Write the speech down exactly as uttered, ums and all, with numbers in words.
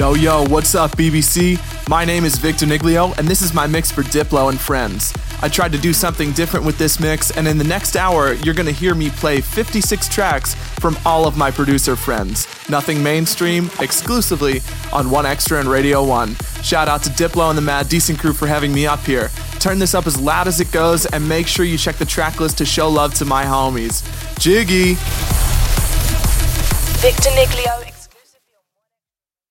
Yo, yo, what's up, B B C? My name is Victor Niglio, and this is my mix for Diplo and Friends. I tried to do something different with this mix, and in the next hour, you're gonna hear me play fifty-six tracks from all of my producer friends. Nothing mainstream, exclusively on one Extra and Radio one. Shout out to Diplo and the Mad Decent crew for having me up here. Turn this up as loud as it goes, and make sure you check the track list to show love to my homies. Jiggy! Victor Niglio.